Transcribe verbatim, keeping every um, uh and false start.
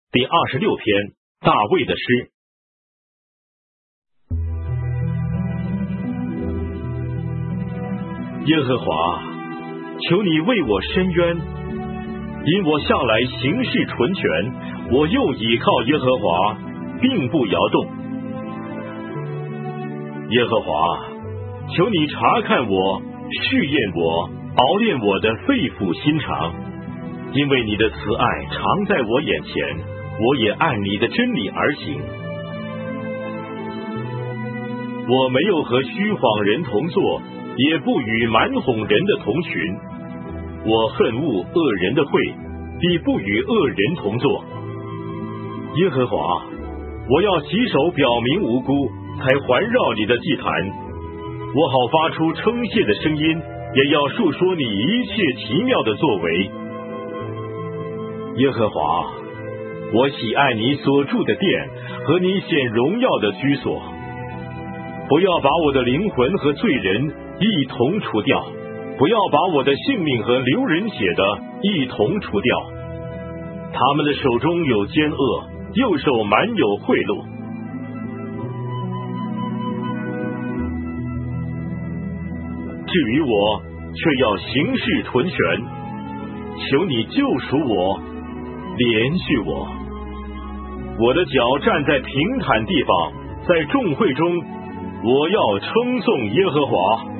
第二十六篇，大卫的诗。耶和华，求你为我伸冤，因我向来行事纯全，我又倚靠耶和华，并不摇动。耶和华，求你查看我，试验我，熬炼我的肺腑心肠，因为你的慈爱常在我眼前，我也按你的真理而行。我没有和虚谎人同坐，也不与蛮哄人的同群。我恨恶恶人的会，必不与恶人同坐。耶和华，我要起手表明无辜，才环绕你的祭坛。我好发出称谢的声音，也要述说你一切奇妙的作为。耶和华，我喜爱你所住的殿和你显荣耀的居所。不要把我的灵魂和罪人一同除掉，不要把我的性命和流人血的一同除掉。他们的手中有奸恶，右手满有贿赂。至于我，却要行事纯全。求你救赎我，怜恤我。我的脚站在平坦地方，在众会中，我要称颂耶和华。